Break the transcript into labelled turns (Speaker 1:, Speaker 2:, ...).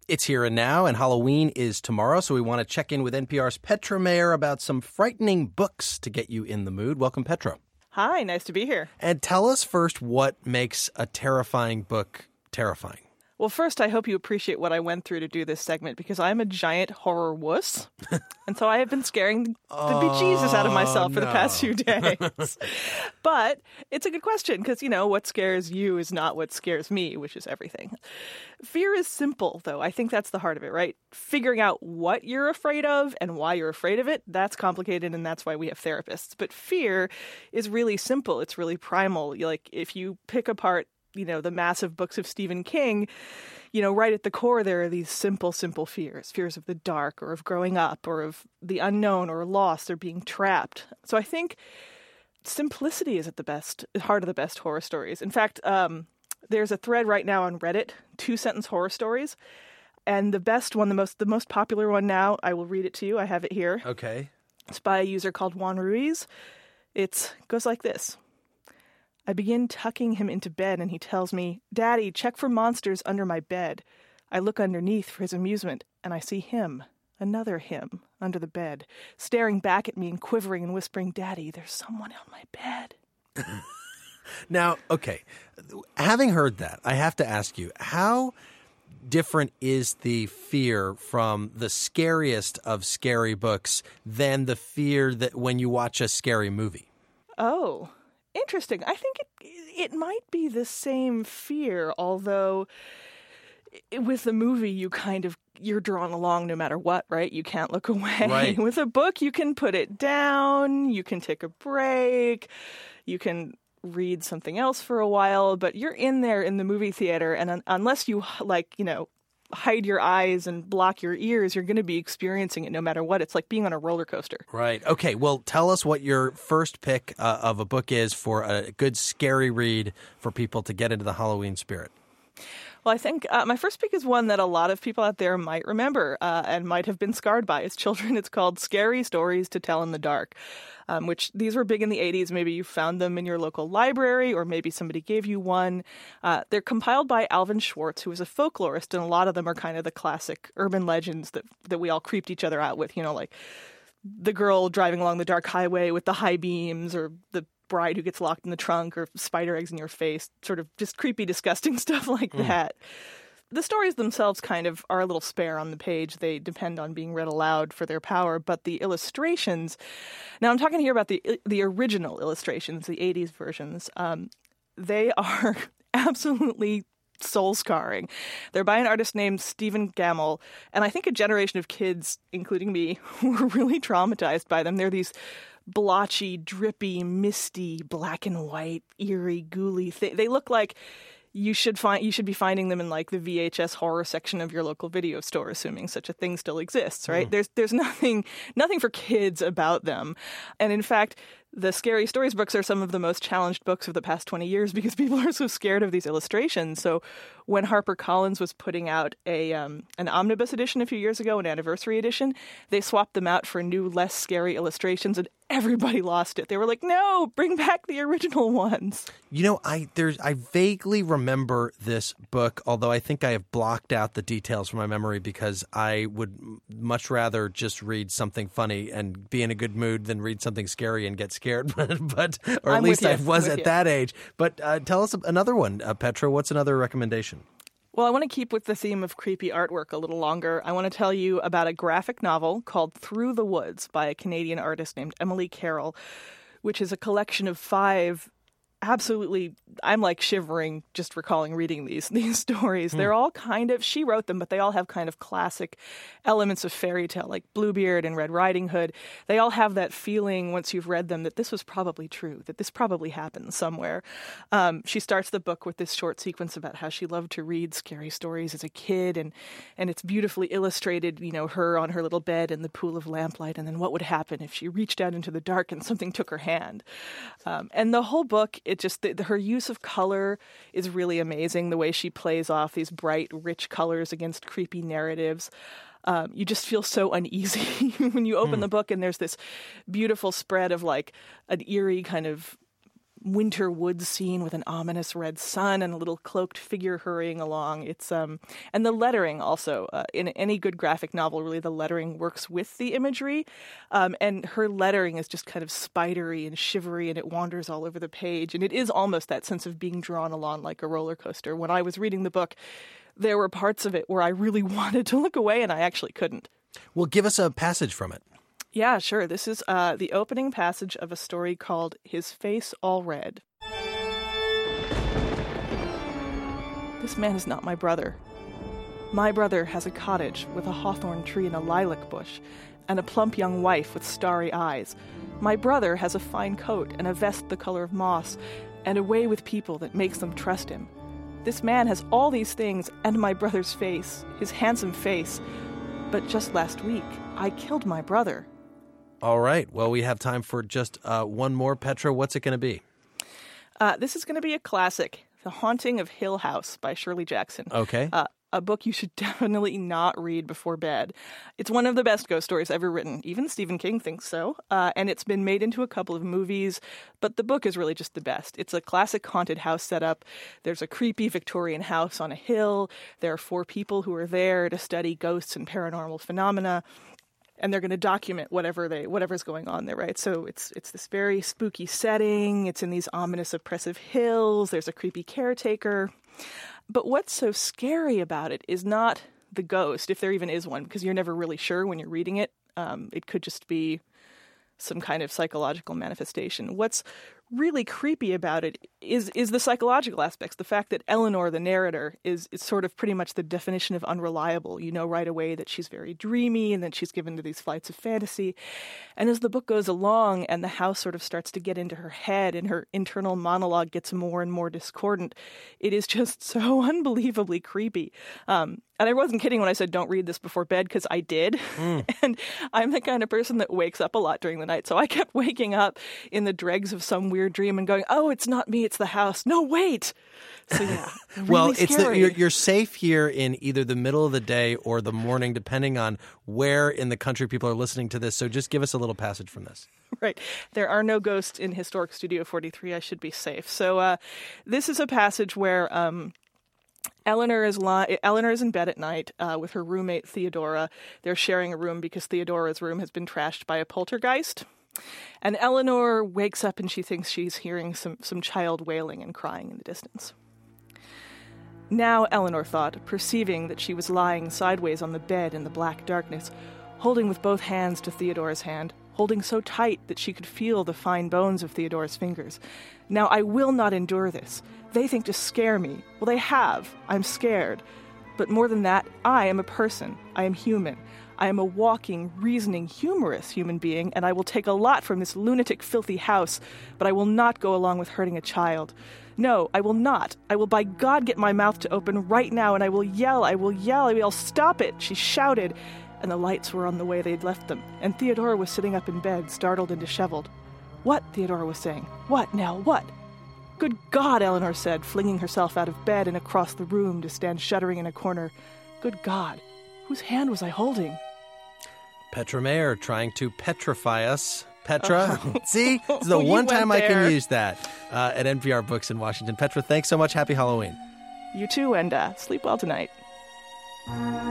Speaker 1: It's here and now, and Halloween is tomorrow, so we want to check in with NPR's Petra Mayer about some frightening books to get you in the mood. Welcome, Petra.
Speaker 2: Hi, nice to be here.
Speaker 1: And tell us first what makes a terrifying book terrifying.
Speaker 2: Well, first, I hope you appreciate what I went through to do this segment, because I'm a giant horror wuss. And so I have been scaring the bejesus out of myself for the past few days. But it's a good question, because, what scares you is not what scares me, which is everything. Fear is simple, though. I think that's the heart of it, right? Figuring out what you're afraid of and why you're afraid of it, that's complicated, and that's why we have therapists. But fear is really simple. It's really primal. Like, if you pick apart the massive books of Stephen King, right at the core, there are these simple fears. Fears of the dark, or of growing up, or of the unknown, or loss, or being trapped. So I think simplicity is at the heart of the best horror stories. In fact, there's a thread right now on Reddit, 2-sentence horror stories. And the best one, the most popular one now, I will read it to you. I have it here.
Speaker 1: Okay.
Speaker 2: It's by a user called Juan Ruiz. It goes like this. I begin tucking him into bed, and he tells me, "Daddy, check for monsters under my bed." I look underneath for his amusement, and I see him, another him, under the bed, staring back at me and quivering and whispering, "Daddy, there's someone on my bed."
Speaker 1: Now, okay, having heard that, I have to ask you, how different is the fear from the scariest of scary books than the fear that when you watch a scary movie?
Speaker 2: Oh, interesting. I think it might be the same fear, although with the movie you're drawn along no matter what, right? You can't look away.
Speaker 1: Right.
Speaker 2: With a book, you can put it down, you can take a break, you can read something else for a while, but you're in there in the movie theater, and unless you hide your eyes and block your ears, you're going to be experiencing it no matter what. It's like being on a roller coaster.
Speaker 1: Right. Okay, well, tell us what your first pick of a book is for a good scary read for people to get into the Halloween spirit.
Speaker 2: Well, I think my first pick is one that a lot of people out there might remember and might have been scarred by as children. It's called Scary Stories to Tell in the Dark, which these were big in the 80s. Maybe you found them in your local library, or maybe somebody gave you one. They're compiled by Alvin Schwartz, who is a folklorist, and a lot of them are kind of the classic urban legends that we all creeped each other out with, like the girl driving along the dark highway with the high beams, or the bride who gets locked in the trunk, or spider eggs in your face, sort of just creepy, disgusting stuff like that. The stories themselves kind of are a little spare on the page. They depend on being read aloud for their power, but the illustrations, now I'm talking here about the original illustrations, the 80s versions, they are absolutely soul-scarring. They're by an artist named Stephen Gammell, and I think a generation of kids, including me, were really traumatized by them. They're these blotchy, drippy, misty, black and white, eerie, ghouly they look like you should be finding them in like the VHS horror section of your local video store, assuming such a thing still exists, right? There's nothing for kids about them. And in fact, the Scary Stories books are some of the most challenged books of the past 20 years because people are so scared of these illustrations. So when HarperCollins was putting out an omnibus edition a few years ago, an anniversary edition, they swapped them out for new, less scary illustrations, and everybody lost it. They were like, "No, bring back the original ones." I vaguely remember this book, although I think I have blocked out the details from my memory because I would much rather just read something funny and be in a good mood than read something scary and get scared. But or at least I was at that age. But tell us another one, Petra. What's another recommendation? Well, I want to keep with the theme of creepy artwork a little longer. I want to tell you about a graphic novel called Through the Woods by a Canadian artist named Emily Carroll, which is a collection of 5 absolutely, I'm like shivering just recalling reading these stories. They're all kind of, she wrote them, but they all have kind of classic elements of fairy tale, like Bluebeard and Red Riding Hood. They all have that feeling once you've read them that this was probably true, that this probably happened somewhere. She starts the book with this short sequence about how she loved to read scary stories as a kid, and it's beautifully illustrated, her on her little bed in the pool of lamplight, and then what would happen if she reached out into the dark and something took her hand. And the whole book, her use of color is really amazing. The way she plays off these bright, rich colors against creepy narratives. You just feel so uneasy when you open the book and there's this beautiful spread of like an eerie kind of winter woods scene with an ominous red sun and a little cloaked figure hurrying along. It's and the lettering also, in any good graphic novel, really the lettering works with the imagery. And her lettering is just kind of spidery and shivery, and it wanders all over the page. And it is almost that sense of being drawn along like a roller coaster. When I was reading the book, there were parts of it where I really wanted to look away, and I actually couldn't.
Speaker 1: Well, give us a passage from it.
Speaker 2: Yeah, sure. This is the opening passage of a story called His Face All Red. This man is not my brother. My brother has a cottage with a hawthorn tree and a lilac bush, and a plump young wife with starry eyes. My brother has a fine coat and a vest the color of moss, and a way with people that makes them trust him. This man has all these things, and my brother's face, his handsome face. But just last week, I killed my brother.
Speaker 1: All right. Well, we have time for just one more. Petra, what's it going to be?
Speaker 2: This is going to be a classic, The Haunting of Hill House by Shirley Jackson.
Speaker 1: Okay.
Speaker 2: A book you should definitely not read before bed. It's one of the best ghost stories ever written. Even Stephen King thinks so. And it's been made into a couple of movies, but the book is really just the best. It's a classic haunted house setup. There's a creepy Victorian house on a hill. There are 4 people who are there to study ghosts and paranormal phenomena. And they're going to document whatever's going on there, right? So it's this very spooky setting. It's in these ominous, oppressive hills. There's a creepy caretaker. But what's so scary about it is not the ghost, if there even is one, because you're never really sure when you're reading it. It could just be some kind of psychological manifestation. What's really creepy about it is the psychological aspects. The fact that Eleanor, the narrator, is sort of pretty much the definition of unreliable. You know right away that she's very dreamy and that she's given to these flights of fantasy. And as the book goes along and the house sort of starts to get into her head and her internal monologue gets more and more discordant, it is just so unbelievably creepy. And I wasn't kidding when I said don't read this before bed, because I did. And I'm the kind of person that wakes up a lot during the night. So I kept waking up in the dregs of some weird dream and going, oh, it's not me, it's the house. No, wait. So yeah, really
Speaker 1: well,
Speaker 2: scary.
Speaker 1: You're safe here in either the middle of the day or the morning, depending on where in the country people are listening to this. So just give us a little passage from this.
Speaker 2: Right. There are no ghosts in Historic Studio 43. I should be safe. So this is a passage where Eleanor is in bed at night with her roommate Theodora. They're sharing a room because Theodora's room has been trashed by a poltergeist. And Eleanor wakes up and she thinks she's hearing some child wailing and crying in the distance. Now, Eleanor thought, perceiving that she was lying sideways on the bed in the black darkness, holding with both hands to Theodora's hand, holding so tight that she could feel the fine bones of Theodora's fingers. Now, I will not endure this. They think to scare me. Well, they have. I'm scared. But more than that, I am a person. I am human. I am a walking, reasoning, humorous human being, and I will take a lot from this lunatic, filthy house, but I will not go along with hurting a child. No, I will not. I will by God get my mouth to open right now, and I will yell, stop it, she shouted. And the lights were on the way they'd left them, and Theodora was sitting up in bed, startled and disheveled. What? Theodora was saying. What, Nell, what? Good God, Eleanor said, flinging herself out of bed and across the room to stand shuddering in a corner. Good God, whose hand was I holding?
Speaker 1: Petra Mayer trying to petrify us. Petra, see? This is the
Speaker 2: You
Speaker 1: one time I
Speaker 2: went
Speaker 1: can
Speaker 2: there.
Speaker 1: use that at NPR Books in Washington. Petra, thanks so much. Happy Halloween.
Speaker 2: You too, and sleep well tonight.